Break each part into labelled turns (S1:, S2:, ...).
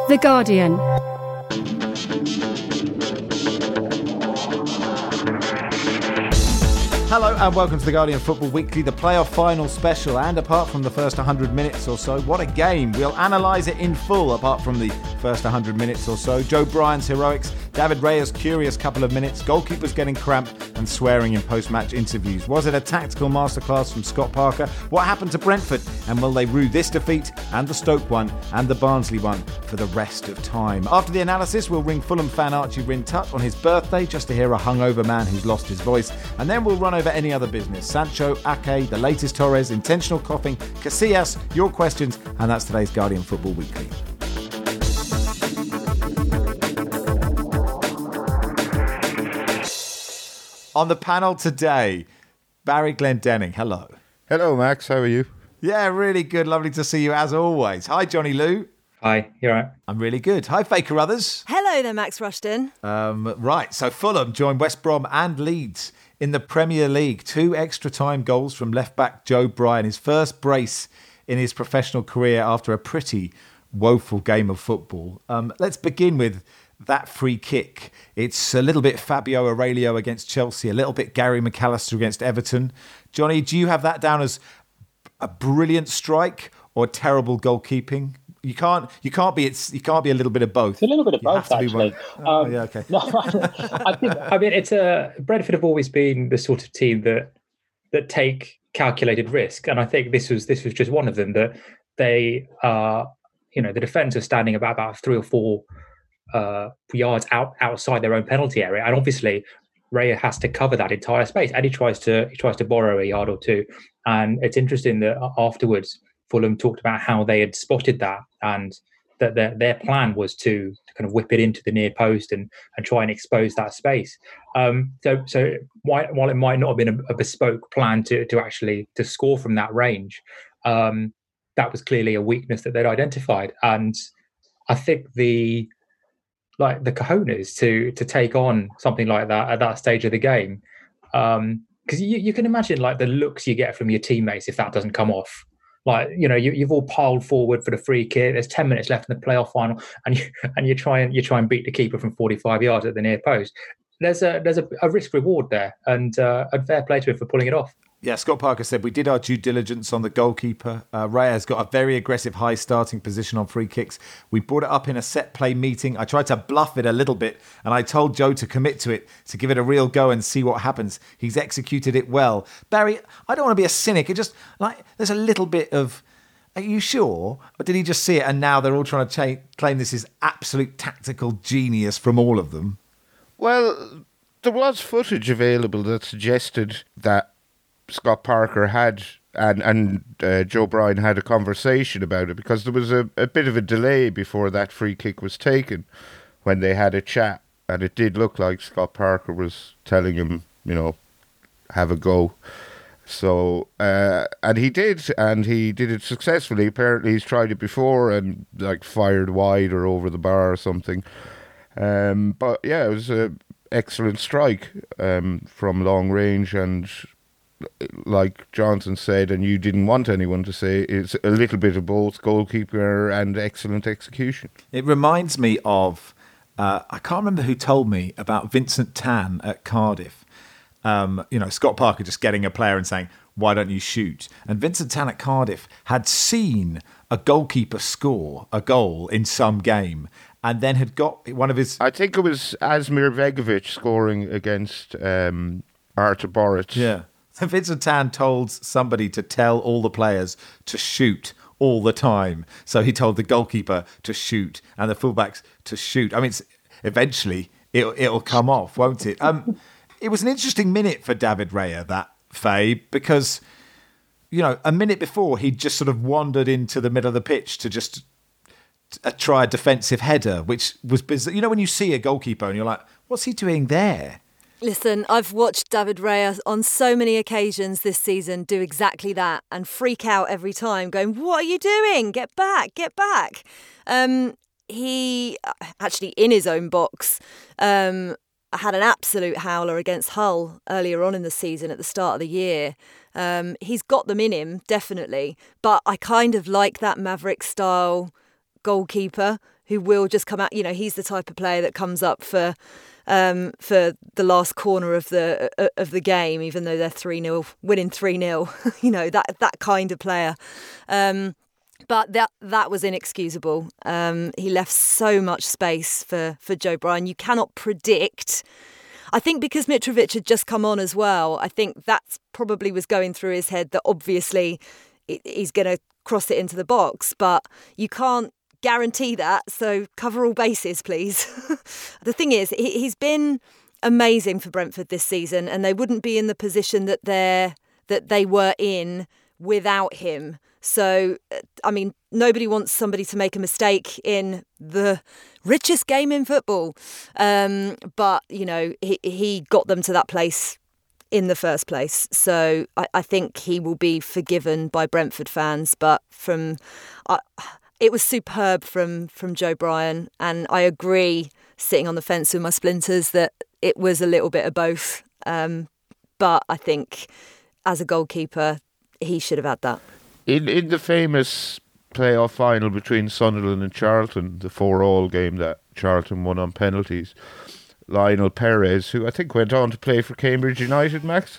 S1: The Guardian.
S2: Hello and welcome to The Guardian Football Weekly, the playoff final special. And apart from the first 100 minutes or so, what a game. We'll analyse it in full apart from the first 100 minutes or so. Joe Bryan's heroics, David Raya's curious couple of minutes, goalkeepers getting cramped and swearing in post-match interviews. Was it a tactical masterclass from Scott Parker? What happened to Brentford? And will they rue this defeat and the Stoke one and the Barnsley one for the rest of time? After the analysis, we'll ring Fulham fan Archie Rintut on his birthday just to hear a hungover man who's lost his voice. And then we'll run over any other business. Sancho, Ake, the latest Torres, intentional coughing, Casillas, your questions, and that's today's Guardian Football Weekly. On the panel today, Barry Glendenning. Hello.
S3: Hello, Max. How are you?
S2: Yeah, really good. Lovely to see you as always. Hi, Johnny Lou.
S4: Hi, you all right?
S2: I'm really good. Hi, Faker Others.
S5: Hello there, Max Rushton.
S2: Right, so Fulham joined West Brom and Leeds in the Premier League. 2 extra time goals from left-back Joe Bryan, his first brace in his professional career after a pretty woeful game of football. Let's begin with that free kick. It's a little bit Fabio Aurelio against Chelsea, a little bit Gary McAllister against Everton. Johnny, do you have that down as a brilliant strike or terrible goalkeeping? You can't be a little bit of both.
S4: It's a little bit of both, actually.
S2: Yeah, okay.
S4: No, I mean, Brentford have always been the sort of team that take calculated risk, and I think this was just one of them. That they are, the defence are standing about 3 or 4 yards outside their own penalty area, and obviously Raya has to cover that entire space, and he tries to borrow a yard or two. And it's interesting that afterwards Fulham talked about how they had spotted that, and that their plan was to kind of whip it into the near post and try and expose that space. So while it might not have been a bespoke plan to actually to score from that range, that was clearly a weakness that they'd identified. And I think the cojones to take on something like that at that stage of the game, because you can imagine like the looks you get from your teammates if that doesn't come off. Like, you've all piled forward for the free kick. There's 10 minutes left in the playoff final, and you try and beat the keeper from 45 yards at the near post. There's a risk reward there, and fair play to him for pulling it off.
S2: Yeah, Scott Parker said we did our due diligence on the goalkeeper. Raya's got a very aggressive high starting position on free kicks. We brought it up in a set play meeting. I tried to bluff it a little bit, and I told Joe to commit to it, to give it a real go and see what happens. He's executed it well. Barry, I don't want to be a cynic. It just, there's a little bit of, are you sure? Or did he just see it and now they're all trying to claim this is absolute tactical genius from all of them?
S3: Well, there was footage available that suggested that Scott Parker had and Joe Bryan had a conversation about it, because there was a bit of a delay before that free kick was taken when they had a chat, and it did look like Scott Parker was telling him, have a go. So, and he did it successfully. Apparently he's tried it before and fired wide or over the bar or something. But yeah, it was an excellent strike from long range, and like Johnson said, and you didn't want anyone to say, it's a little bit of both goalkeeper and excellent execution.
S2: It reminds me of, I can't remember who told me about Vincent Tan at Cardiff. Scott Parker just getting a player and saying, why don't you shoot? And Vincent Tan at Cardiff had seen a goalkeeper score a goal in some game, and then had got one of his...
S3: I think it was Asmir Begovic scoring against Artur Boruc.
S2: Yeah. So Vincent Tan told somebody to tell all the players to shoot all the time. So he told the goalkeeper to shoot and the fullbacks to shoot. I mean, eventually it'll come off, won't it? It was an interesting minute for David Raya, that, Faye, because, a minute before he'd just sort of wandered into the middle of the pitch to just try a defensive header, which was bizarre. When you see a goalkeeper and you're like, what's he doing there?
S5: Listen, I've watched David Raya on so many occasions this season do exactly that and freak out every time, going, what are you doing? Get back, get back. He, actually in his own box, had an absolute howler against Hull earlier on in the season at the start of the year. He's got them in him, definitely. But I kind of like that Maverick-style goalkeeper who will just come out. He's the type of player that comes up for the last corner of the game, even though they're 3-0, winning 3-0. That kind of player. But that was inexcusable. He left so much space for Joe Bryan. You cannot predict. I think because Mitrovic had just come on as well, I think that's probably was going through his head that obviously he's going to cross it into the box, but you can't guarantee that. So cover all bases, please. The thing is, he's been amazing for Brentford this season, and they wouldn't be in the position that they were in without him. So, I mean, nobody wants somebody to make a mistake in the richest game in football. But, he got them to that place in the first place. So I think he will be forgiven by Brentford fans. But it was superb from Joe Bryan. And I agree, sitting on the fence with my splinters, that it was a little bit of both. But I think as a goalkeeper, he should have had that.
S3: In the famous playoff final between Sunderland and Charlton, the 4-4 game that Charlton won on penalties, Lionel Perez, who I think went on to play for Cambridge United, Max.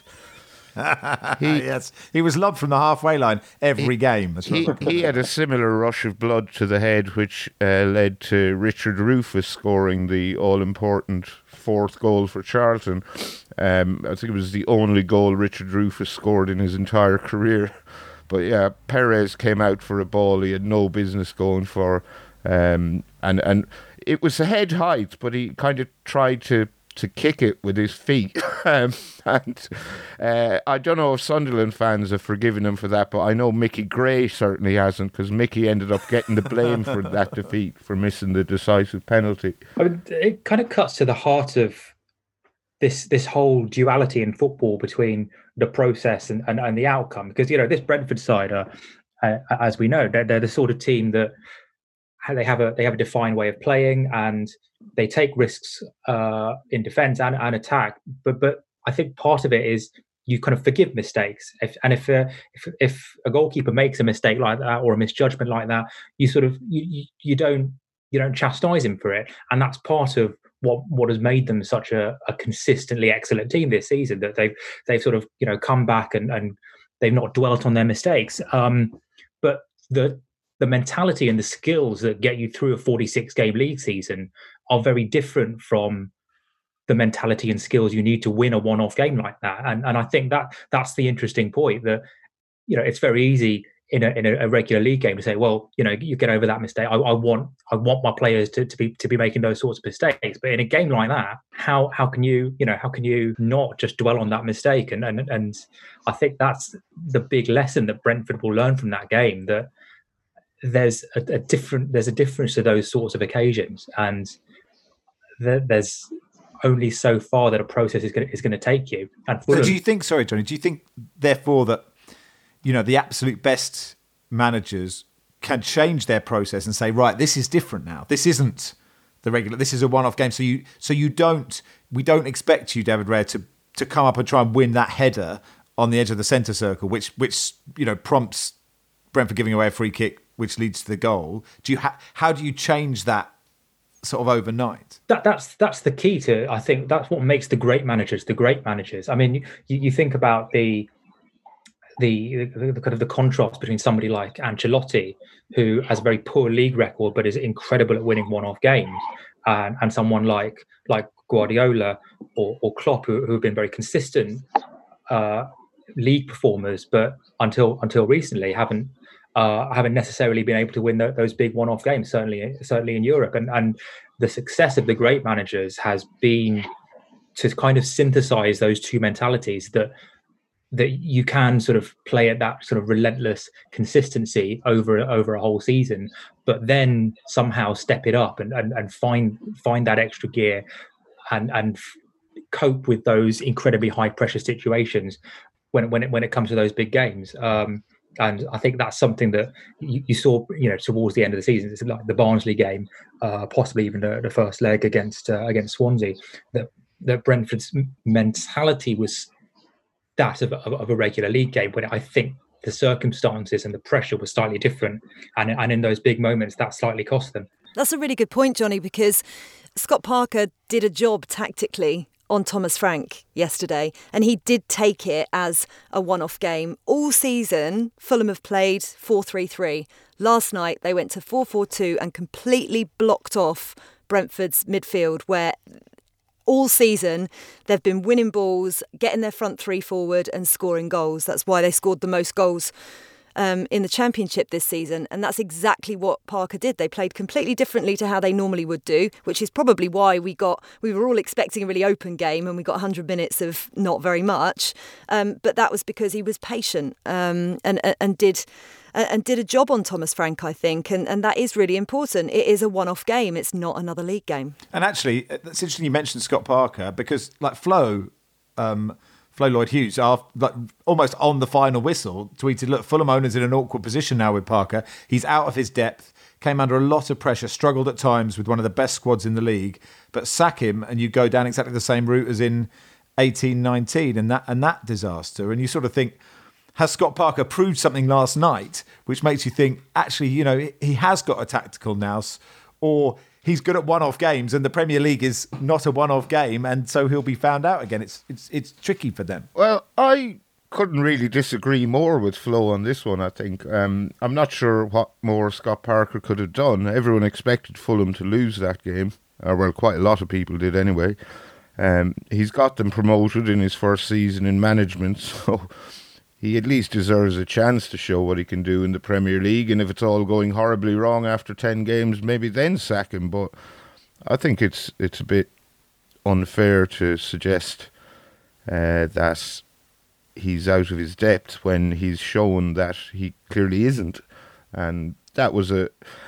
S2: Yes, he was lobbed from the halfway line every game.
S3: He had a similar rush of blood to the head, which led to Richard Rufus scoring the all-important fourth goal for Charlton. I think it was the only goal Richard Rufus scored in his entire career. But yeah, Perez came out for a ball he had no business going for, and it was a head height, but he kind of tried to kick it with his feet. And I don't know if Sunderland fans have forgiven him for that, but I know Mickey Gray certainly hasn't, because Mickey ended up getting the blame for that defeat, for missing the decisive penalty.
S4: I mean, it kind of cuts to the heart of this whole duality in football between the process and the outcome, because this Brentford side are, as we know, they're the sort of team that they have a defined way of playing, and they take risks in defence and attack. But I think part of it is you kind of forgive mistakes. If a goalkeeper makes a mistake like that or a misjudgment like that, you sort of you don't chastise him for it, and that's part of what has made them such a consistently excellent team this season, that they've sort of come back and they've not dwelt on their mistakes. But the mentality and the skills that get you through a 46-game league season are very different from the mentality and skills you need to win a one-off game like that. And I think that's the interesting point, that it's very easy in a regular league game to say, well, you get over that mistake. I want my players to be making those sorts of mistakes. But in a game like that, how can you not just dwell on that mistake? And I think that's the big lesson that Brentford will learn from that game, that there's a difference to those sorts of occasions, and there's only so far that a process is going to take you. And
S2: so do you think, sorry, Johnny, do you think therefore that the absolute best managers can change their process and say, right, this is different now. This isn't the regular. This is a one-off game. We don't expect you, David Raya, to come up and try and win that header on the edge of the centre circle, which prompts Brentford giving away a free kick, which leads to the goal. How do you change that sort of overnight?
S4: That's the key to. I think that's what makes the great managers. I mean, you think about the kind of the contrast between somebody like Ancelotti, who has a very poor league record but is incredible at winning one-off games, and someone like Guardiola or Klopp, who have been very consistent league performers, but until recently haven't necessarily been able to win those big one-off games. Certainly in Europe, and the success of the great managers has been to kind of synthesize those two mentalities, that you can sort of play at that sort of relentless consistency over a whole season, but then somehow step it up and find that extra gear and cope with those incredibly high pressure situations when it comes to those big games. And I think that's something that you saw, towards the end of the season. It's like the Barnsley game, possibly even the first leg against Swansea. That Brentford's mentality was that of a regular league game, when I think the circumstances and the pressure was slightly different, and in those big moments that slightly cost them.
S5: That's a really good point, Johnny, because Scott Parker did a job tactically on Thomas Frank yesterday, and he did take it as a one-off game. All season, Fulham have played 4-3-3. Last night, they went to 4-4-2 and completely blocked off Brentford's midfield, where all season they've been winning balls, getting their front three forward and scoring goals. That's why they scored the most goals in the Championship this season, and that's exactly what Parker did. They played completely differently to how they normally would do, which is probably why we were all expecting a really open game and we got 100 minutes of not very much. But that was because he was patient and did a job on Thomas Frank, I think, and that is really important. It is a one-off game. It's not another league game.
S2: And actually, it's interesting you mentioned Scott Parker, because like Flo Lloyd-Hughes, almost on the final whistle, tweeted, look, Fulham owners in an awkward position now with Parker. He's out of his depth, came under a lot of pressure, struggled at times with one of the best squads in the league, but sack him and you go down exactly the same route as in 18-19 and that disaster. And you sort of think, has Scott Parker proved something last night, which makes you think, actually, he has got a tactical nous, or he's good at one-off games, and the Premier League is not a one-off game, and so he'll be found out again. It's tricky for them.
S3: Well, I couldn't really disagree more with Flo on this one, I think. I'm not sure what more Scott Parker could have done. Everyone expected Fulham to lose that game. Well, quite a lot of people did anyway. He's got them promoted in his first season in management, so he at least deserves a chance to show what he can do in the Premier League. And if it's all going horribly wrong after 10 games, maybe then sack him. But I think it's a bit unfair to suggest that he's out of his depth when he's shown that he clearly isn't. And that was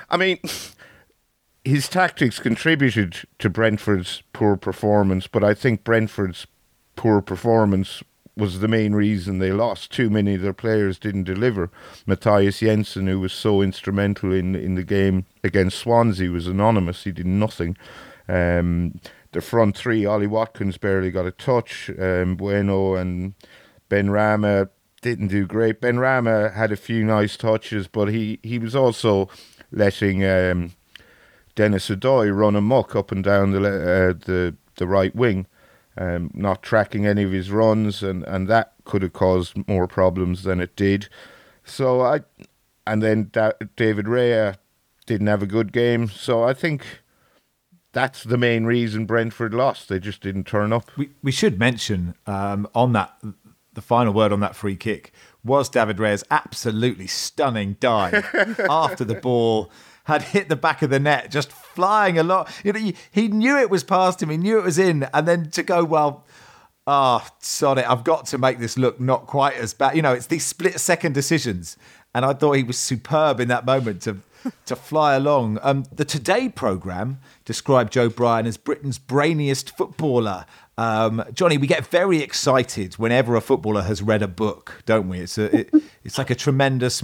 S3: his tactics contributed to Brentford's poor performance, but I think Brentford's poor performance was the main reason they lost. Too many of their players didn't deliver. Matthias Jensen, who was so instrumental in the game against Swansea, was anonymous. He did nothing. The front three, Ollie Watkins barely got a touch. Bueno and Benrahma didn't do great. Benrahma had a few nice touches, but he was also letting Dennis Odoi run amok up and down the right wing. Not tracking any of his runs, and that could have caused more problems than it did. So then David Raya didn't have a good game. So I think that's the main reason Brentford lost. They just didn't turn up.
S2: We should mention on that, the final word on that free kick was David Raya's absolutely stunning dive after the ball had hit the back of the net, just flying along. He knew it was past him, he knew it was in, and then to go, sod it, I've got to make this look not quite as bad. It's these split-second decisions, and I thought he was superb in that moment to fly along. The Today programme described Joe Bryan as Britain's brainiest footballer. Johnny, we get very excited whenever a footballer has read a book, don't we? It's like a tremendous,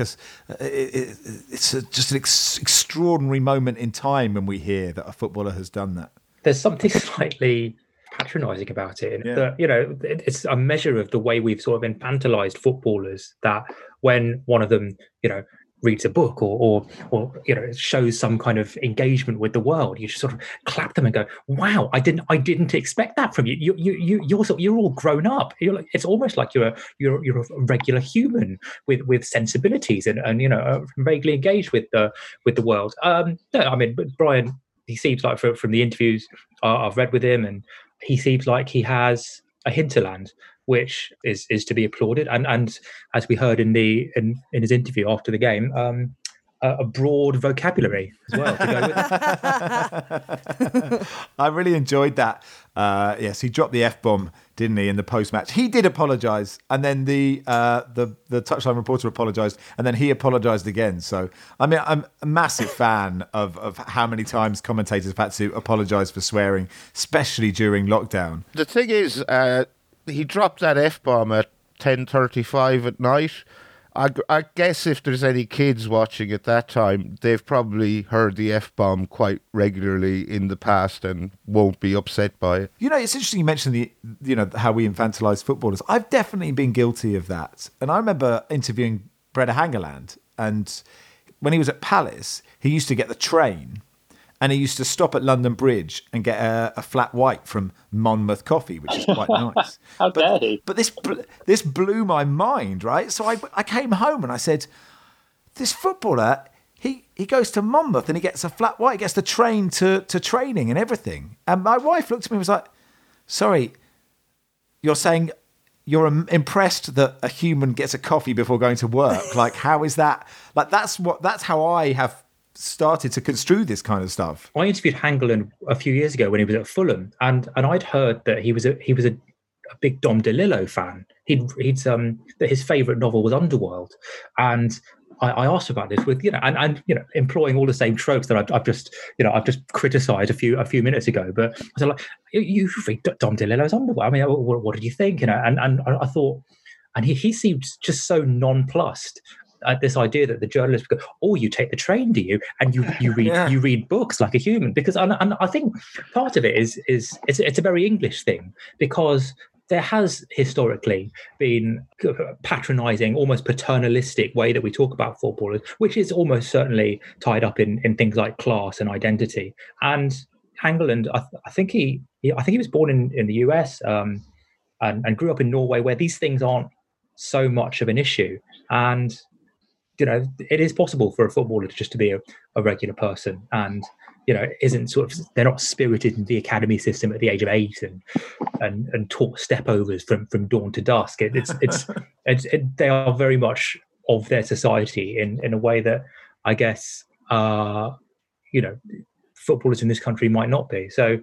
S2: it's just an extraordinary moment in time when we hear that a footballer has done that.
S4: There's something slightly patronising about it.
S2: Yeah.
S4: It's a measure of the way we've sort of infantilized footballers, that when one of them, reads a book or shows some kind of engagement with the world, you just sort of clap them and go, "Wow, I didn't expect that from you. You're all grown up. It's almost like you're a regular human with sensibilities and vaguely engaged with the world." But Bryan, he seems like from the interviews I've read with him, and he seems like he has a hinterland, which is to be applauded, and as we heard in his interview after the game, a broad vocabulary as well to go with it.
S2: I really enjoyed that. Yes, he dropped the F-bomb, didn't he, in the post-match? He did apologise, and then the touchline reporter apologised, and then he apologised again. So, I'm a massive fan of how many times commentators have had to apologise for swearing, especially during lockdown.
S3: The thing is, he dropped that F-bomb at 10:35 at night. I guess if there's any kids watching at that time, they've probably heard the F-bomb quite regularly in the past and won't be upset by it.
S2: It's interesting you mentioned how we infantilise footballers. I've definitely been guilty of that. And I remember interviewing Brede Hangeland, and when he was at Palace, he used to get the train and he used to stop at London Bridge and get a flat white from Monmouth Coffee, which is quite nice.
S1: How dare he?
S2: But this blew my mind, right? So I came home and I said, this footballer, he goes to Monmouth and he gets a flat white, he gets the train to training and everything. And my wife looked at me and was like, sorry, you're saying you're impressed that a human gets a coffee before going to work? Like, how is that? Like, that's how I have started to construe this kind of stuff.
S4: I interviewed Hangeland a few years ago when he was at Fulham, and I'd heard that he was a big Dom DeLillo fan. That his favourite novel was Underworld, and I asked about this with and employing all the same tropes that I've just criticised a few minutes ago. But I was like, you read Dom DeLillo's Underworld? I mean, what did you think? And I thought, and he seemed just so nonplussed at this idea that the journalist would go, oh, you take the train, do you? And you read books like a human. Because and I think part of it is it's a very English thing, because there has historically been patronising, almost paternalistic way that we talk about footballers, which is almost certainly tied up in things like class and identity. And Hangeland, I think he was born in the US and grew up in Norway, where these things aren't so much of an issue. And it is possible for a footballer just to be a regular person, and isn't they're not spirited in the academy system at the age of 8 and taught stepovers from dawn to dusk. They are very much of their society in a way that I guess footballers in this country might not be. So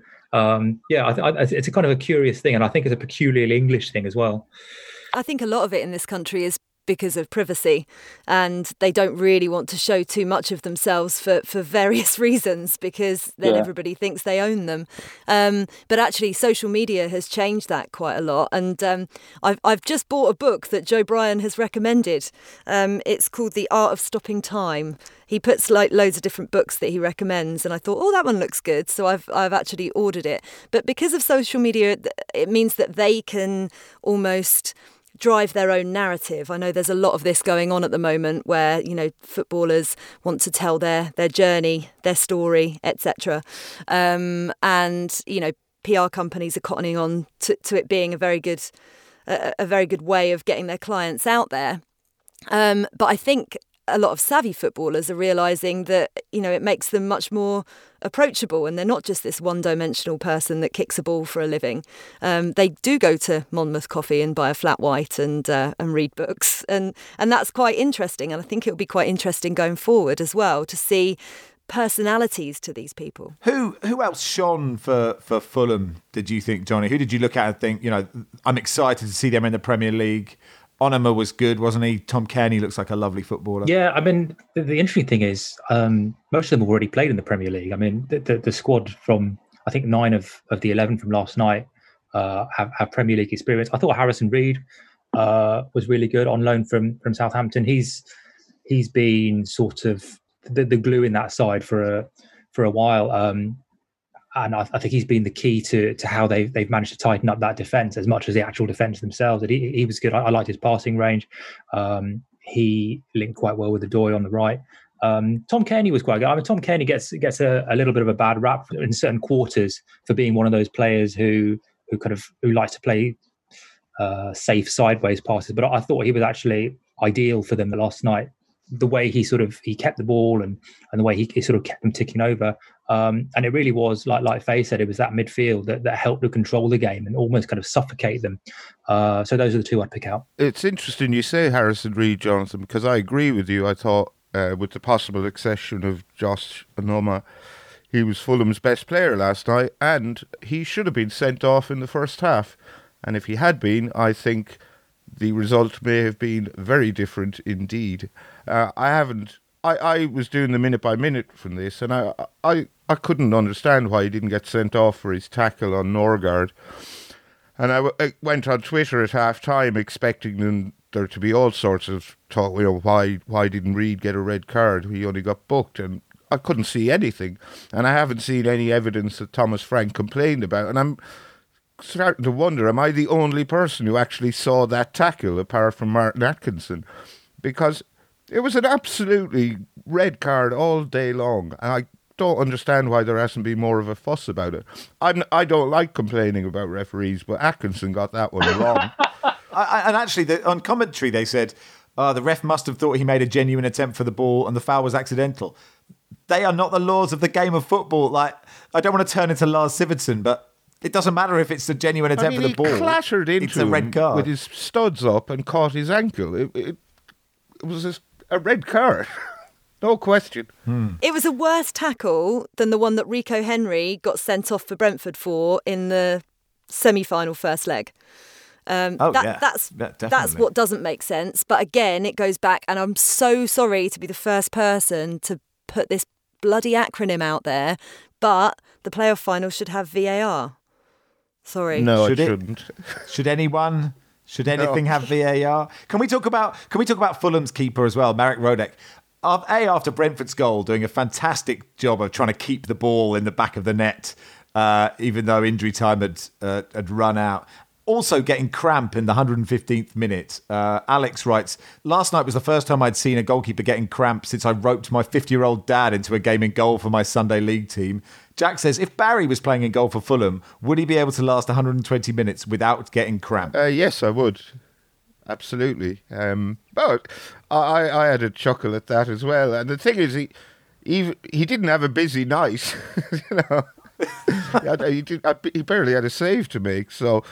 S4: it's a kind of a curious thing, and I think it's a peculiarly English thing as well.
S5: I think a lot of it in this country is because of privacy, and they don't really want to show too much of themselves for various reasons, because then everybody thinks they own them. But actually social media has changed that quite a lot, and I've just bought a book that Joe Bryan has recommended. It's called The Art of Stopping Time. He puts like loads of different books that he recommends, and I thought, that one looks good, so I've actually ordered it. But because of social media, it means that they can almost drive their own narrative. I know there's a lot of this going on at the moment where, footballers want to tell their journey, their story, etc. And, PR companies are cottoning on to it being a very good way of getting their clients out there. But I think a lot of savvy footballers are realising that, it makes them much more approachable, and they're not just this one-dimensional person that kicks a ball for a living. They do go to Monmouth Coffee and buy a flat white and read books, and that's quite interesting. And I think it'll be quite interesting going forward as well to see personalities to these people.
S2: Who else shone for Fulham, did you think, Johnny? Who did you look at and think, I'm excited to see them in the Premier League? Onoma was good, wasn't he? Tom Cairney looks like a lovely footballer.
S4: Yeah, I mean, the interesting thing is most of them have already played in the Premier League. I mean, the squad from, I think, 9 of the 11 from last night have Premier League experience. I thought Harrison Reed was really good on loan from Southampton. He's been sort of the glue in that side for a while. And I think he's been the key to how they've managed to tighten up that defence as much as the actual defence themselves. He was good. I liked his passing range. He linked quite well with Odoi on the right. Tom Cairney was quite good. I mean, Tom Cairney gets a little bit of a bad rap in certain quarters for being one of those players who likes to play safe sideways passes. But I thought he was actually ideal for them last night. The way he kept the ball and the way he sort of kept them ticking over. And it really was, like Faye said, it was that midfield that helped to control the game and almost kind of suffocate them. So those are the two I'd pick out.
S3: It's interesting you say Harrison Reed, Jonathan, because I agree with you. I thought with the possible exception of Josh Onoma, he was Fulham's best player last night, and he should have been sent off in the first half. And if he had been, I think the result may have been very different indeed. I was doing the minute by minute from this, and I couldn't understand why he didn't get sent off for his tackle on Norgard. And I went on Twitter at half time expecting there to be all sorts of talk, why didn't Reed get a red card? He only got booked, and I couldn't see anything. And I haven't seen any evidence that Thomas Frank complained about. And I'm starting to wonder, am I the only person who actually saw that tackle apart from Martin Atkinson? Because it was an absolutely red card all day long. And don't understand why there hasn't been more of a fuss about it. I don't like complaining about referees, but Atkinson got that one wrong.
S2: And actually, on commentary, they said the ref must have thought he made a genuine attempt for the ball and the foul was accidental. They are not the laws of the game of football. Like, I don't want to turn into Lars Sivertsen, but it doesn't matter if it's a genuine attempt for the ball.
S3: He clattered into
S2: it's a red card
S3: with his studs up and caught his ankle. It was a red card. No question.
S5: It was a worse tackle than the one that Rico Henry got sent off for Brentford for in the semi-final first leg. That's what doesn't make sense. But again, it goes back, and I'm so sorry to be the first person to put this bloody acronym out there, but the playoff final should have VAR. Sorry.
S3: No, it shouldn't.
S2: Should anything have VAR? Can we talk about Fulham's keeper as well, Marek Rodek? After Brentford's goal, doing a fantastic job of trying to keep the ball in the back of the net, even though injury time had run out. Also getting cramp in the 115th minute. Alex writes, last night was the first time I'd seen a goalkeeper getting cramp since I roped my 50-year-old dad into a game in goal for my Sunday league team. Jack says, if Barry was playing in goal for Fulham, would he be able to last 120 minutes without getting cramp?
S3: Yes, I would. Absolutely. But I had a chuckle at that as well. And the thing is, he didn't have a busy night, you know. He barely had a save to make, so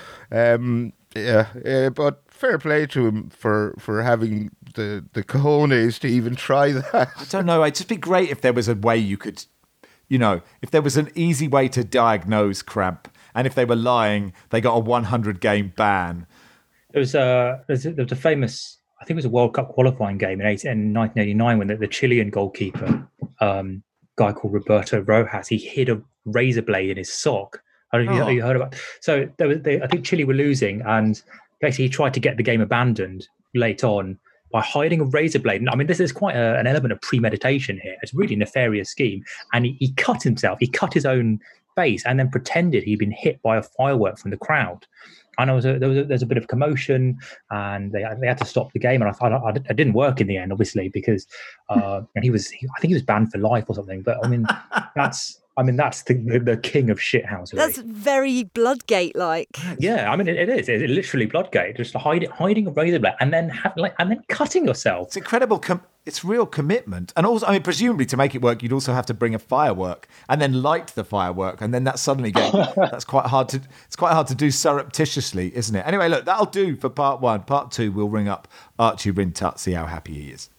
S3: but fair play to him for having the cojones to even try that.
S2: I don't know, it'd just be great if there was a way you could, if there was an easy way to diagnose cramp, and if they were lying, they got a 100-game ban.
S4: There was a famous, I think it was a World Cup qualifying game in 1989 when the Chilean goalkeeper, guy called Roberto Rojas, he hid a razor blade in his sock. I don't know if you heard about. So I think Chile were losing, and basically he tried to get the game abandoned late on by hiding a razor blade. I mean, this is quite an element of premeditation here. It's a really nefarious scheme, and he cut himself. He cut his own face and then pretended he'd been hit by a firework from the crowd. I know there's a bit of commotion, and they had to stop the game. And I thought it didn't work in the end, obviously, because and I think he was banned for life or something. But I mean, that's the king of shithousery.
S5: That's very Bloodgate-like.
S4: Yeah, I mean it is. It's literally Bloodgate. Just hiding a razor blade and then cutting yourself.
S2: It's incredible. It's real commitment, and also, I mean, presumably to make it work, you'd also have to bring a firework and then light the firework, and then that's suddenly that's quite hard to. It's quite hard to do surreptitiously, isn't it? Anyway, look, that'll do for part one. Part two, we'll ring up Archie Rintutt, see how happy he is.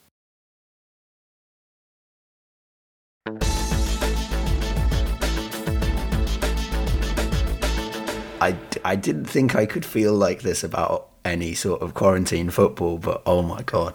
S1: I didn't think I could feel like this about any sort of quarantine football, but oh my God.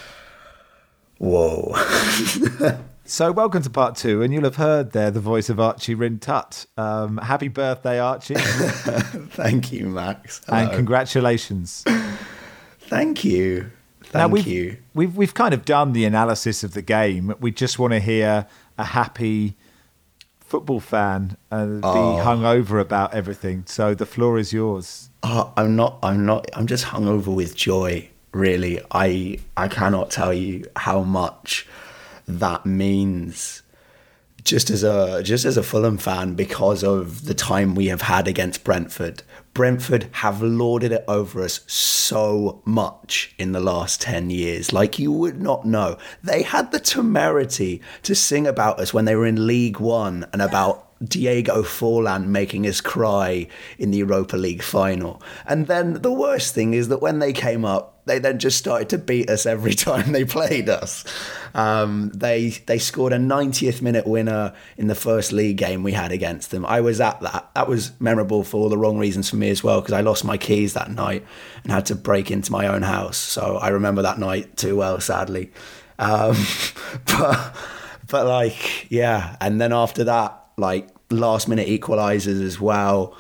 S1: Whoa.
S2: So welcome to part two, and you'll have heard there the voice of Archie Rintutt. Happy birthday, Archie.
S1: Thank you, Max. Hello.
S2: And congratulations.
S1: Thank you.
S2: We've kind of done the analysis of the game. We just want to hear a happy football fan be hungover about everything. So the floor is yours.
S1: I'm just hungover with joy, really. I cannot tell you how much that means just as a Fulham fan, because of the time we have had against Brentford. Brentford have lorded it over us so much in the last 10 years, like you would not know. They had the temerity to sing about us when they were in League One and about Diego Forlan making us cry in the Europa League final. And then the worst thing is that when they came up, they then just started to beat us every time they played us. They scored a 90th minute winner in the first league game we had against them. I was at that. That was memorable for all the wrong reasons for me as well, because I lost my keys that night and had to break into my own house. So I remember that night too well, sadly. But like, yeah. And then after that, like last minute equalizers as well.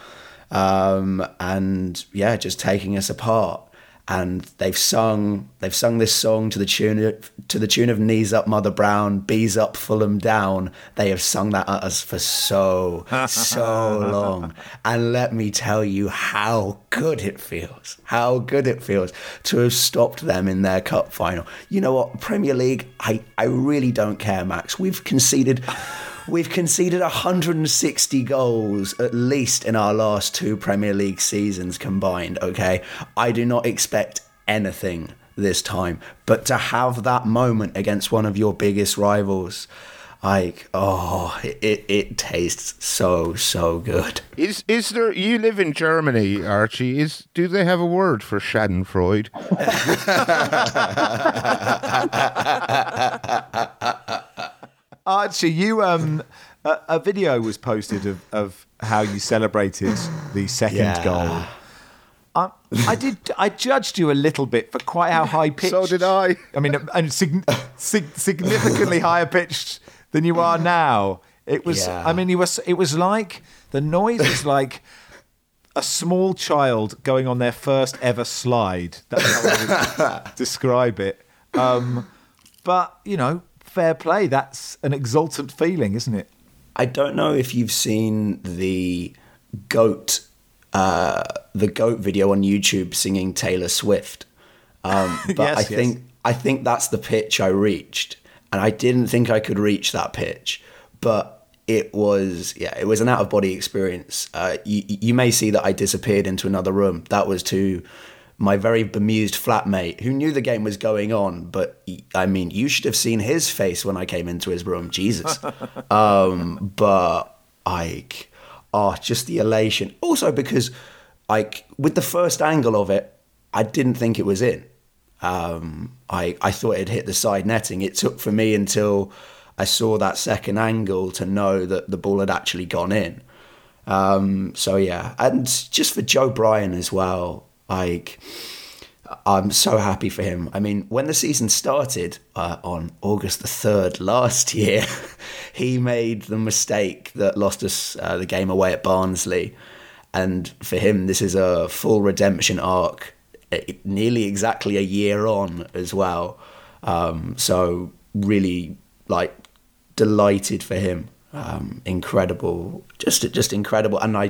S1: And yeah, just taking us apart. And they've sung this song to the tune of Knees Up Mother Brown, Bees Up Fulham Down. They have sung that at us for so long. And let me tell you how good it feels. How good it feels to have stopped them in their cup final. You know what? Premier League, I really don't care, Max. We've conceded We've conceded 160 goals at least in our last 2 Premier League seasons combined, okay? I do not expect anything this time. But to have that moment against one of your biggest rivals, it tastes so good.
S3: Is there? You live in Germany, Archie. Do they have a word for Schadenfreude?
S2: Archie, you a video was posted of how you celebrated the second goal. I judged you a little bit for quite how high pitched.
S3: So did I.
S2: I mean, and significantly higher pitched than you are now. It was. Yeah. I mean, it was like the noise was like a small child going on their first ever slide. That's how I would describe it. But fair play. That's an exultant feeling, isn't it?
S1: I don't know if you've seen the GOAT video on YouTube singing Taylor Swift, but
S2: yes,
S1: I think that's the pitch I reached, and I didn't think I could reach that pitch, but it was an out of body experience. You may see that I disappeared into another room. That was to my very bemused flatmate who knew the game was going on, but I mean, you should have seen his face when I came into his room. Jesus. Just the elation. Also because, with the first angle of it, I didn't think it was in. I thought it hit the side netting. It took for me until I saw that second angle to know that the ball had actually gone in. And just for Joe Bryan as well, I'm so happy for him. I mean, when the season started on August the 3rd last year, he made the mistake that lost us the game away at Barnsley. And for him, this is a full redemption arc, nearly exactly a year on as well. So really, delighted for him. Incredible, just incredible. And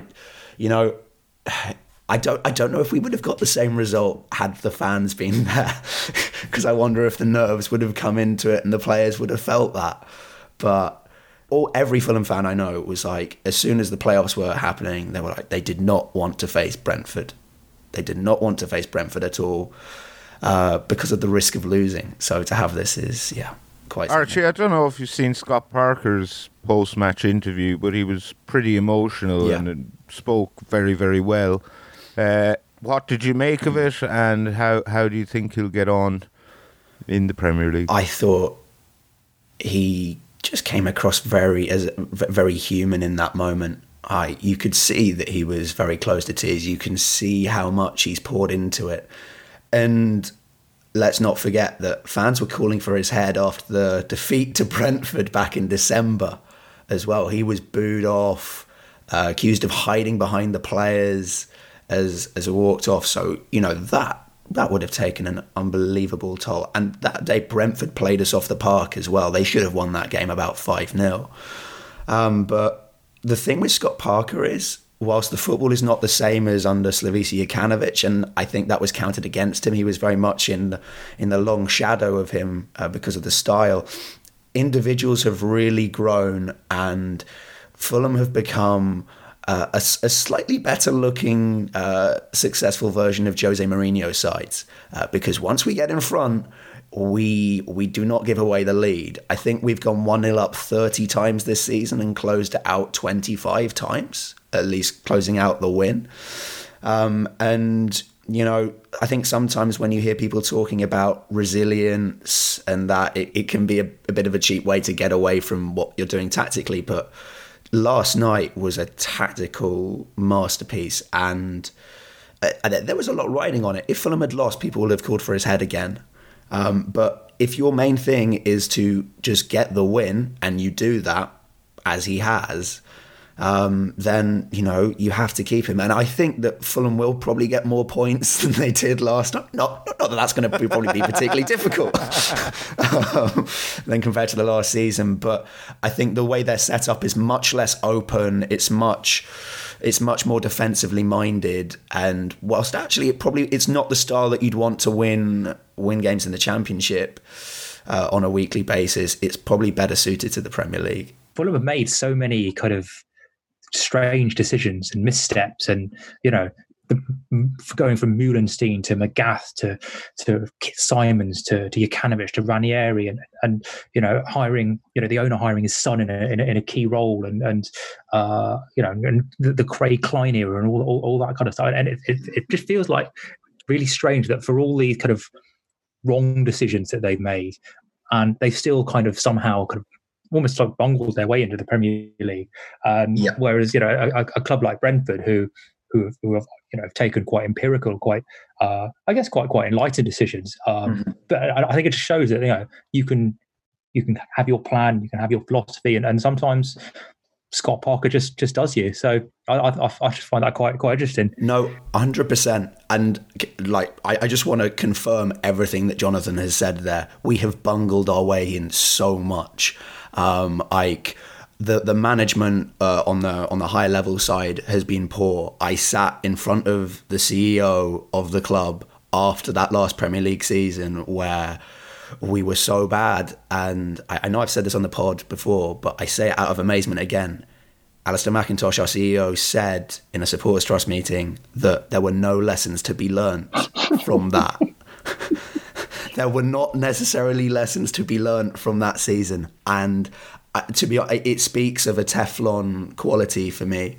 S1: I don't know if we would have got the same result had the fans been there, because I wonder if the nerves would have come into it and the players would have felt that. But every Fulham fan I know was as soon as the playoffs were happening, they were they did not want to face Brentford. They did not want to face Brentford at all because of the risk of losing. So to have this is, quite
S3: Archie, something. I don't know if you've seen Scott Parker's post-match interview, but he was pretty emotional and spoke very, very well. What did you make of it, and how do you think he'll get on in the Premier League?
S1: I thought he just came across very human in that moment. You could see that he was very close to tears. You can see how much he's poured into it. And let's not forget that fans were calling for his head after the defeat to Brentford back in December as well. He was booed off, accused of hiding behind the players as he walked off. So, that would have taken an unbelievable toll. And that day, Brentford played us off the park as well. They should have won that game about 5-0. But the thing with Scott Parker is, whilst the football is not the same as under Slavisa Jokanovic, and I think that was counted against him, he was very much in the long shadow of him because of the style. Individuals have really grown, and Fulham have become a slightly better looking, successful version of Jose Mourinho's sides. Because once we get in front, we do not give away the lead. I think we've gone 1-0 up 30 times this season and closed it out 25 times, at least closing out the win. I think sometimes when you hear people talking about resilience and that, it can be a bit of a cheap way to get away from what you're doing tactically. But last night was a tactical masterpiece, and there was a lot riding on it. If Fulham had lost, people would have called for his head again. But if your main thing is to just get the win, and you do that, as he has, then, you have to keep him. And I think that Fulham will probably get more points than they did last night. Not that that's going to probably be particularly difficult than compared to the last season. But I think the way they're set up is much less open. It's much more defensively minded. And whilst actually it's not the style that you'd want to win games in the Championship on a weekly basis, it's probably better suited to the Premier League.
S4: Fulham have made so many kind of strange decisions and missteps, and going from Meulenstein to Magath to Simons to Jokanovic to Ranieri and hiring the owner hiring his son in a key role and the Craig Klein era and all that kind of stuff, and it just feels like really strange that for all these kind of wrong decisions that they've made, and they've still kind of somehow kind of almost like bungled their way into the Premier League. Whereas a club like Brentford who have taken quite empirical, quite enlightened decisions. But I think it just shows that you can have your plan, you can have your philosophy, and sometimes Scott Parker just does you. So I just find that quite interesting.
S1: No, 100%. And I just want to confirm everything that Jonathan has said there. We have bungled our way in so much. The management on the high level side has been poor. I sat in front of the CEO of the club after that last Premier League season where we were so bad, and I know I've said this on the pod before, but I say it out of amazement again. Alistair McIntosh, our CEO, said in a supporters trust meeting that there were no lessons to be learned from that. There were not necessarily lessons to be learned from that season, and to be honest, it speaks of a Teflon quality for me.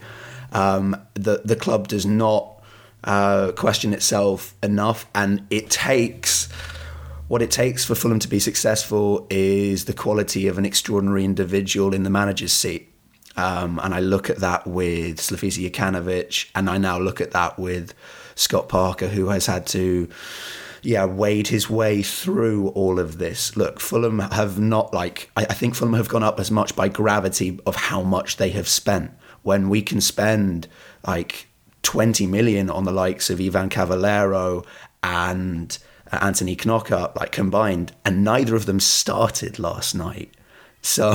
S1: The club does not question itself enough, and what it takes for Fulham to be successful is the quality of an extraordinary individual in the manager's seat. And I look at that with Slavisa Jokanovic, and I now look at that with Scott Parker, who has had to wade his way through all of this. Look, Fulham have not I think Fulham have gone up as much by gravity of how much they have spent. When we can spend 20 million on the likes of Ivan Cavallero and Anthony Knocker combined, and neither of them started last night. So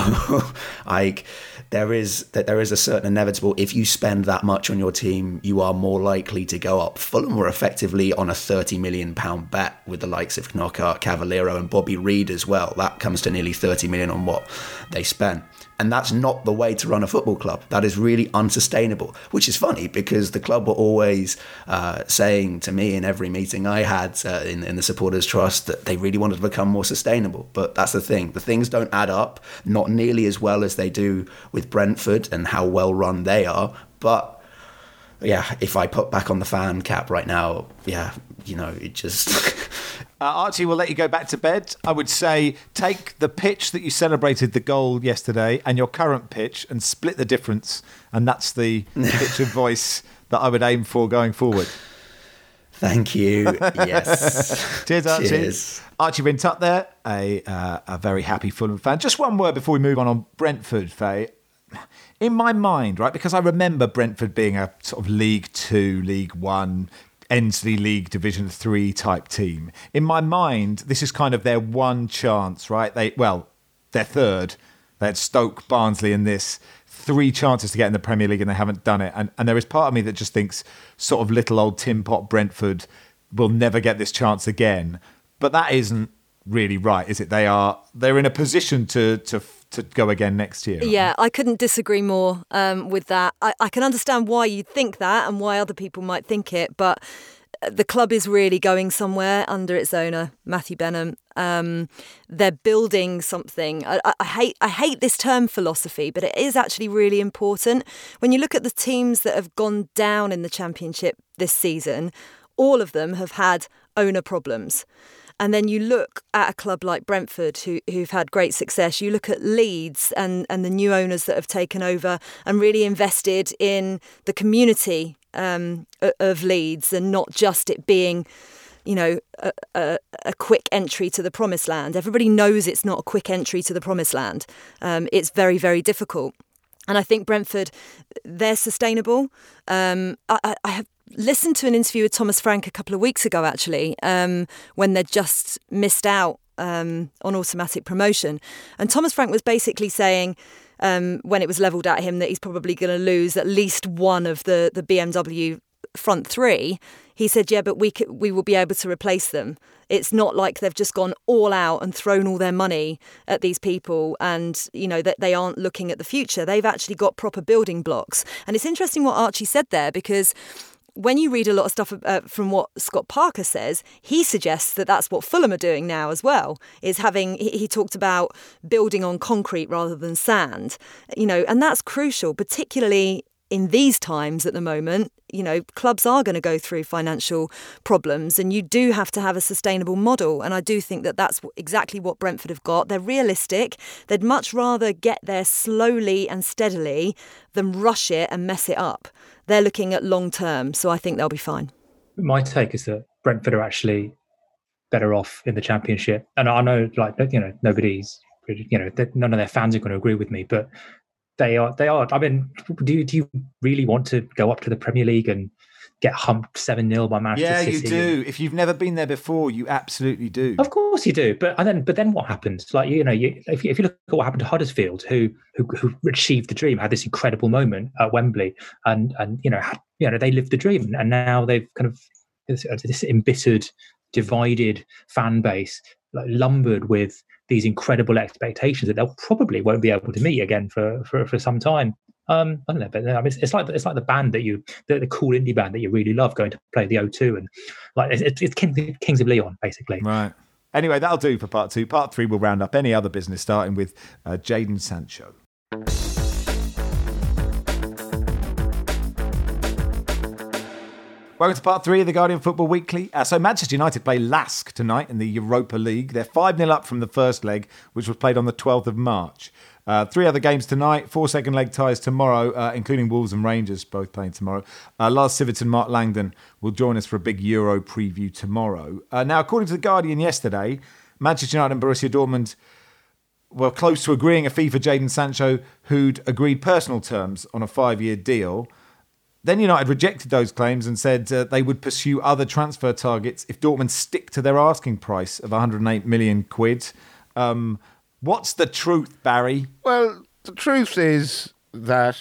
S1: there is a certain inevitable, if you spend that much on your team, you are more likely to go up. Fulham were effectively on a £30 million bet with the likes of Knocker, Cavallero and Bobby Reid as well. That comes to nearly 30 million on what they spent. And that's not the way to run a football club. That is really unsustainable, which is funny because the club were always saying to me in every meeting I had in the Supporters Trust that they really wanted to become more sustainable. But that's the thing. The things don't add up, not nearly as well as they do with Brentford and how well run they are. But if I put back on the fan cap right now, it just...
S2: Archie, we'll let you go back to bed. I would say take the pitch that you celebrated the goal yesterday and your current pitch and split the difference. And that's the pitch of voice that I would aim for going forward.
S1: Thank you. Yes.
S2: Cheers, Archie.
S1: Cheers.
S2: Archie Rintut there, a very happy Fulham fan. Just one word before we move on Brentford, Faye. In my mind, right, because I remember Brentford being a sort of League 2, League 1, Ensley League Division 3 type team. In my mind, this is kind of their one chance, right? They're third. They had Stoke, Barnsley in this. 3 chances to get in the Premier League and they haven't done it. And there is part of me that just thinks sort of little old Tin Pot Brentford will never get this chance again. But that isn't really right, is it? They're in a position to go again next year.
S5: Yeah, I couldn't disagree more with that. I can understand why you'd think that and why other people might think it, but the club is really going somewhere under its owner, Matthew Benham. They're building something. I hate this term philosophy, but it is actually really important. When you look at the teams that have gone down in the Championship this season, all of them have had owner problems. And then you look at a club like Brentford, who've had great success. You look at Leeds and the new owners that have taken over and really invested in the community of Leeds, and not just it being, a quick entry to the promised land. Everybody knows it's not a quick entry to the promised land. It's very, very difficult. And I think Brentford, they're sustainable. I have listened to an interview with Thomas Frank a couple of weeks ago, actually, when they'd just missed out on automatic promotion. And Thomas Frank was basically saying, when it was levelled at him, that he's probably going to lose at least one of the BMW front three, he said, yeah, but we will be able to replace them. It's not like they've just gone all out and thrown all their money at these people and, you know, that they aren't looking at the future. They've actually got proper building blocks. And it's interesting what Archie said there, because when you read a lot of stuff from what Scott Parker says, he suggests that that's what Fulham are doing now as well, is having, he talked about building on concrete rather than sand, you know, and that's crucial, particularly in these times at the moment. You know, clubs are going to go through financial problems and you do have to have a sustainable model. And I do think that that's exactly what Brentford have got. They're realistic. They'd much rather get there slowly and steadily than rush it and mess it up. They're looking at long term, so I think they'll be fine.
S4: My take is that Brentford are actually better off in the Championship. And I know, like, you know, nobody's, you know, none of their fans are going to agree with me, but They are. I mean, do you really want to go up to the Premier League and get humped 7-0 by Manchester City?
S2: Yeah, you do. If you've never been there before, you absolutely do.
S4: Of course you do. But then what happens? Like, you know, if you look at what happened to Huddersfield, who achieved the dream, had this incredible moment at Wembley, and you know they lived the dream, and now they've kind of this embittered, divided fan base, like lumbered with these incredible expectations that they'll probably won't be able to meet again for some time. I don't know, but I mean, it's like the band the cool indie band that you really love going to play the O2, and like it's Kings of Leon basically.
S2: Right. Anyway, that'll do for part 2. Part 3 will round up any other business, starting with Jadon Sancho. Welcome to part 3 of the Guardian Football Weekly. So Manchester United play Lask tonight in the Europa League. They're 5-0 up from the first leg, which was played on the 12th of March. 3 other games tonight, 4 second leg ties tomorrow, including Wolves and Rangers, both playing tomorrow. Lars Sivert and Mark Langdon will join us for a big Euro preview tomorrow. Now, according to The Guardian yesterday, Manchester United and Borussia Dortmund were close to agreeing a fee for Jadon Sancho, who'd agreed personal terms on a 5-year deal. Then United rejected those claims and said they would pursue other transfer targets if Dortmund stick to their asking price of 108 million quid. What's the truth, Barry?
S3: Well, the truth is that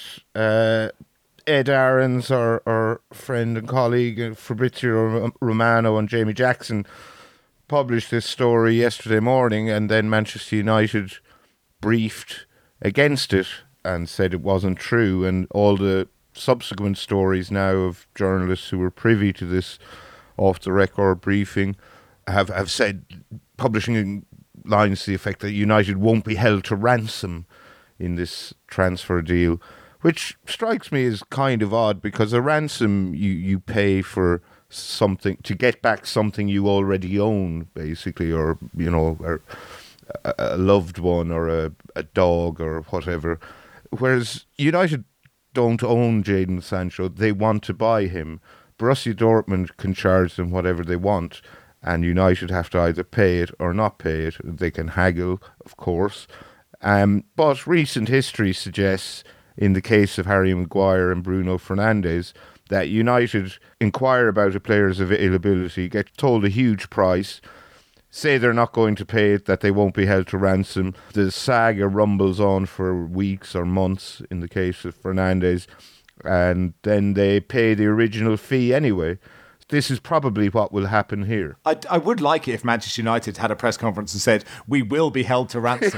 S3: Ed Aarons, our friend and colleague, Fabrizio Romano and Jamie Jackson, published this story yesterday morning, and then Manchester United briefed against it and said it wasn't true, and all the subsequent stories now of journalists who were privy to this off-the-record briefing have said, publishing lines to the effect that United won't be held to ransom in this transfer deal, which strikes me as kind of odd, because a ransom you pay for something to get back something you already own, basically, or, you know, or a loved one or a dog or whatever. Whereas United don't own Jadon Sancho, they want to buy him. Borussia Dortmund can charge them whatever they want, and United have to either pay it or not pay it. They can haggle, of course. But recent history suggests, in the case of Harry Maguire and Bruno Fernandes, that United inquire about a player's availability, get told a huge price, say they're not going to pay it, that they won't be held to ransom. The saga rumbles on for weeks or months in the case of Fernandes, and then they pay the original fee anyway. This is probably what will happen here.
S2: I would like it if Manchester United had a press conference and said, we will be held to ransom.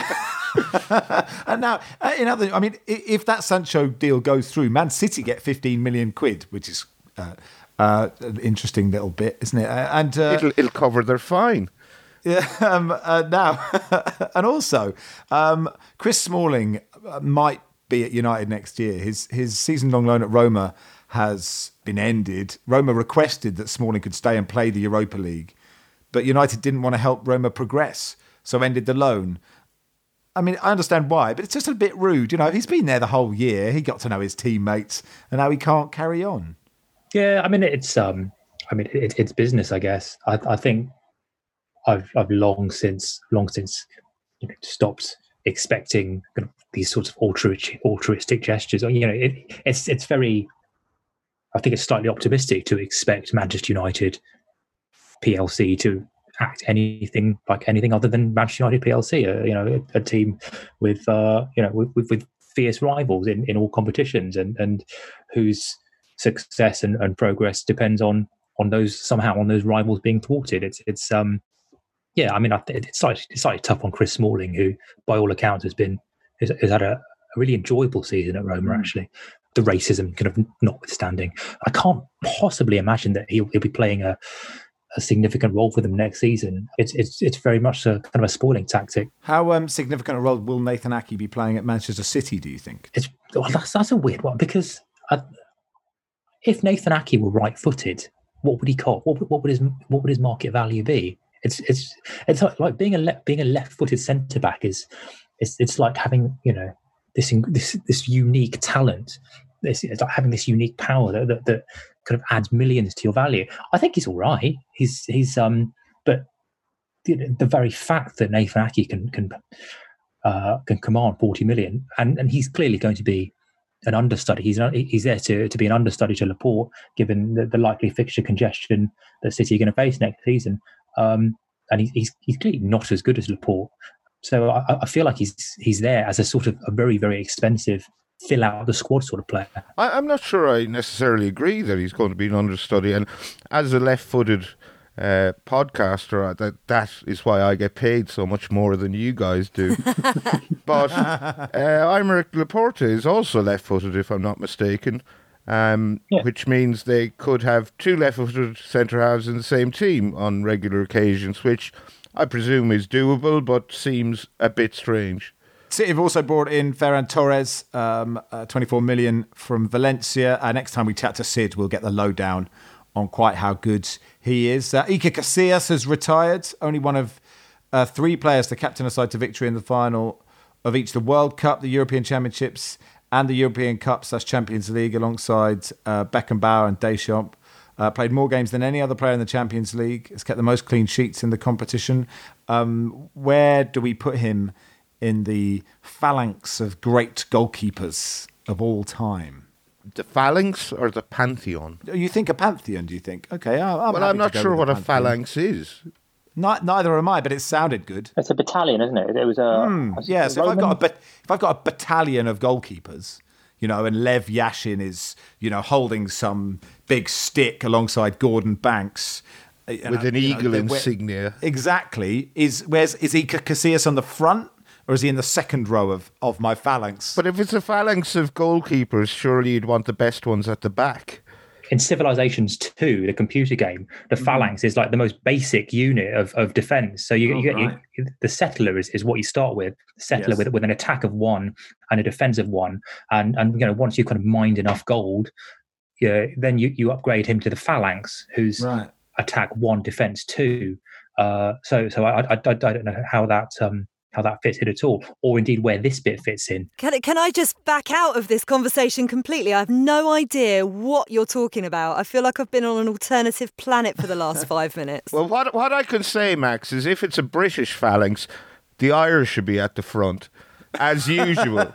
S2: And now, if that Sancho deal goes through, Man City get 15 million quid, which is an interesting little bit, isn't it? And
S3: it'll cover their fine.
S2: Yeah. Now, and also, Chris Smalling might be at United next year. His season-long loan at Roma has been ended. Roma requested that Smalling could stay and play the Europa League, but United didn't want to help Roma progress, so ended the loan. I mean, I understand why, but it's just a bit rude. You know, he's been there the whole year. He got to know his teammates, and now he can't carry on.
S4: Yeah, I mean, it's business, I guess. I think I've long since stopped expecting kind of these sorts of altruistic gestures. You know, it's very. I think it's slightly optimistic to expect Manchester United PLC to act anything like anything other than Manchester United PLC. A team with with fierce rivals in all competitions, and whose success and progress depends on those rivals being thwarted. It's yeah, I mean, it's slightly tough on Chris Smalling, who by all accounts has had a really enjoyable season at Roma. Actually, the racism kind of notwithstanding, I can't possibly imagine that he'll be playing a significant role for them next season. It's very much a kind of a spoiling tactic.
S2: How significant a role will Nathan Ake be playing at Manchester City, do you think?
S4: That's a weird one, because if Nathan Ake were right-footed, what would he cost? What would his market value be? It's like being a left-footed centre back it's like having, you know, this unique talent. It's like having this unique power that kind of adds millions to your value. I think he's all right. He's but the very fact that Nathan Ake can command 40 million, and he's clearly going to be an understudy. He's there to be an understudy to Laporte, given the likely fixture congestion that City are going to face next season. And he's clearly not as good as Laporte. So I feel like he's there as a sort of a very, very expensive fill out the squad sort of player.
S3: I'm not sure I necessarily agree that he's going to be an understudy. And as a left-footed podcaster, that is why I get paid so much more than you guys do. But Aymeric Laporte is also left-footed, if I'm not mistaken, which means they could have two left-footed centre-halves in the same team on regular occasions, which I presume is doable, but seems a bit strange.
S2: City have also brought in Ferran Torres, 24 million from Valencia. Next time we chat to Sid, we'll get the lowdown on quite how good he is. Iker Casillas has retired, only one of three players to captain a side to victory in the final of each the World Cup, the European Championships, and the European Cup/Champions League, alongside Beckenbauer and Deschamps. Played more games than any other player in the Champions League. Has kept the most clean sheets in the competition. Where do we put him in the phalanx of great goalkeepers of all time?
S3: The phalanx or the pantheon?
S2: You think a pantheon, do you think? Okay,
S3: I'm not sure what a phalanx is.
S2: Neither am I, but it sounded good.
S6: It's a battalion, isn't it? It was a...
S2: So if I've got a battalion of goalkeepers, you know, and Lev Yashin is, you know, holding some big stick alongside Gordon Banks...
S3: With an eagle insignia.
S2: Exactly. Is Iker Casillas on the front? Or is he in the second row of my phalanx?
S3: But if it's a phalanx of goalkeepers, surely you'd want the best ones at the back.
S4: In Civilizations 2, the computer game, the phalanx is like the most basic unit of defence. So you get the settler is what you start with. The settler with an attack of 1 and a defence of 1. And you know, once you kind of mined enough gold, then you upgrade him to the phalanx, who's attack 1, defence 2. So I don't know how that fits in at all, or indeed where this bit fits in.
S5: Can I just back out of this conversation completely? I have no idea what you're talking about. I feel like I've been on an alternative planet for the last 5 minutes.
S3: Well, what I can say, Max, is if it's a British phalanx, the Irish should be at the front, as usual.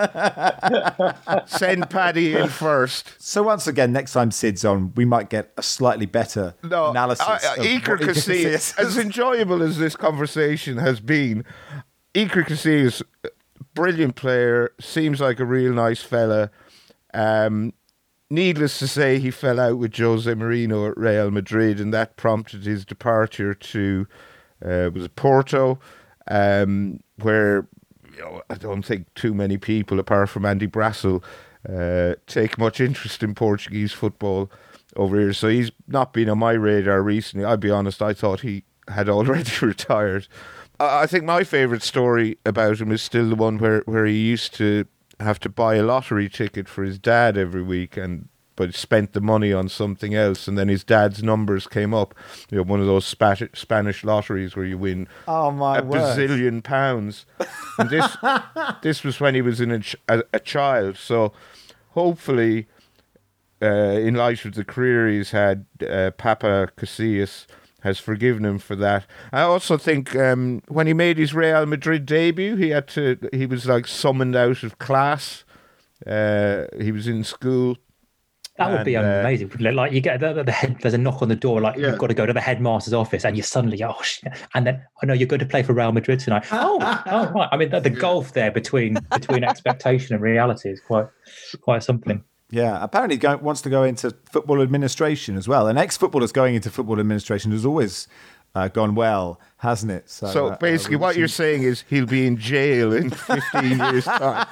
S3: Send Paddy in first.
S2: So once again, next time Sid's on, we might get a slightly better analysis.
S3: Iker Casillas, as enjoyable as this conversation has been, Iker Casillas, brilliant player, seems like a real nice fella. Needless to say, he fell out with Jose Mourinho at Real Madrid, and that prompted his departure to was it Porto, where I don't think too many people, apart from Andy Brassel, take much interest in Portuguese football over here. So he's not been on my radar recently. I'll be honest, I thought he had already retired. I think my favourite story about him is still the one where he used to have to buy a lottery ticket for his dad every week, but spent the money on something else, and then his dad's numbers came up. You know, one of those Spanish lotteries where you win bazillion pounds. And this was when he was a child. So hopefully, in light of the career he's had, Papa Casillas has forgiven him for that. I also think when he made his Real Madrid debut, he was like summoned out of class. He was in school.
S4: That would be amazing. Like you get there's a knock on the door, like you've got to go to the headmaster's office, and you suddenly, and then you're going to play for Real Madrid tonight. Oh, right. I mean, the gulf there between expectation and reality is quite something.
S2: Yeah, apparently wants to go into football administration as well. An ex-footballer's going into football administration has always gone well, hasn't it?
S3: So basically what you're saying is he'll be in jail in 15 years' time.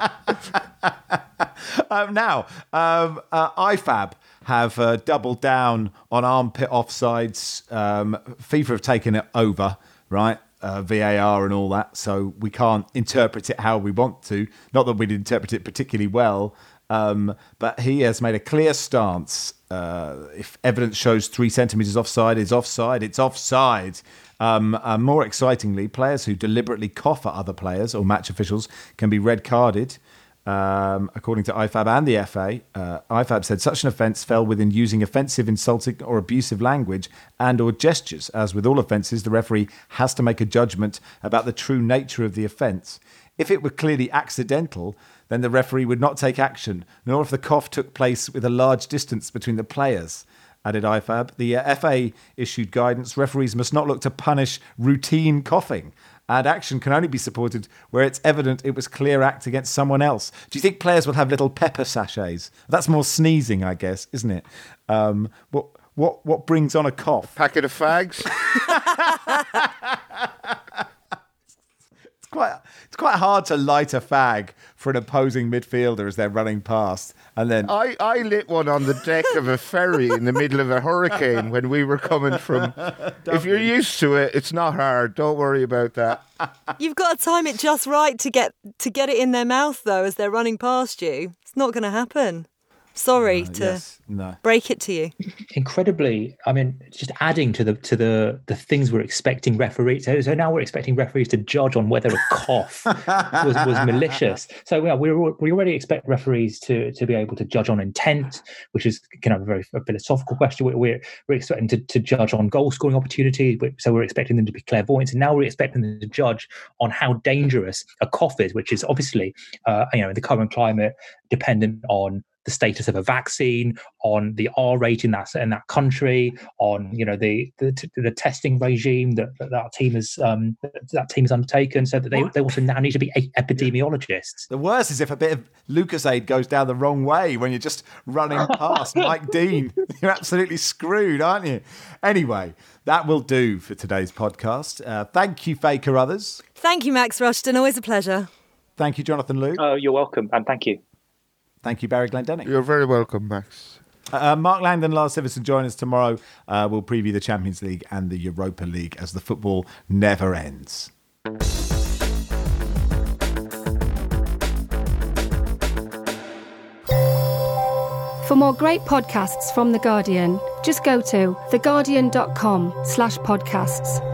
S2: Now, IFAB have doubled down on armpit offsides. FIFA have taken it over, right? VAR and all that, so we can't interpret it how we want to. Not that we'd interpret it particularly well, but he has made a clear stance. If evidence shows 3 centimetres offside is offside, it's offside. More excitingly, players who deliberately cough at other players or match officials can be red carded. According to IFAB and the FA, IFAB said such an offence fell within using offensive, insulting or abusive language and or gestures. As with all offences, the referee has to make a judgment about the true nature of the offence. If it were clearly accidental, then the referee would not take action, nor if the cough took place with a large distance between the players. Added IFAB, the FA issued guidance, referees must not look to punish routine coughing, and action can only be supported where it's evident it was clear act against someone else. Do you think players will have little pepper sachets? That's more sneezing, I guess, isn't it? What brings on a cough?
S3: Packet of fags?
S2: It's quite hard to light a fag for an opposing midfielder as they're running past. And then
S3: I lit one on the deck of a ferry in the middle of a hurricane when we were coming from. If you're used to it, it's not hard. Don't worry about that.
S5: You've got to time it just right to get it in their mouth, though, as they're running past you. It's not going to happen. Sorry to break it to you.
S4: Incredibly, I mean, just adding to the things we're expecting referees. So now we're expecting referees to judge on whether a cough was malicious. So yeah, we already expect referees to be able to judge on intent, which is kind of a very philosophical question. We're expecting to judge on goal scoring opportunities. So we're expecting them to be clairvoyant, and now we're expecting them to judge on how dangerous a cough is, which is obviously, in the current climate, dependent on the status of a vaccine, on the R rate in that country, on the testing regime that team has undertaken, so that they also now need to be epidemiologists.
S2: The worst is if a bit of Lucozade goes down the wrong way when you're just running past Mike Dean. You're absolutely screwed, aren't you? Anyway, that will do for today's podcast. Thank you, Faye Carruthers.
S5: Thank you, Max Rushton. Always a pleasure.
S2: Thank you, Jonathan Luke.
S6: Oh, you're welcome, and thank you.
S2: Thank you, Barry Glendenning.
S3: You're very welcome, Max.
S2: Mark Langdon, Lars Sivertson join us tomorrow. We'll preview the Champions League and the Europa League as the football never ends.
S7: For more great podcasts from The Guardian, just go to theguardian.com/podcasts.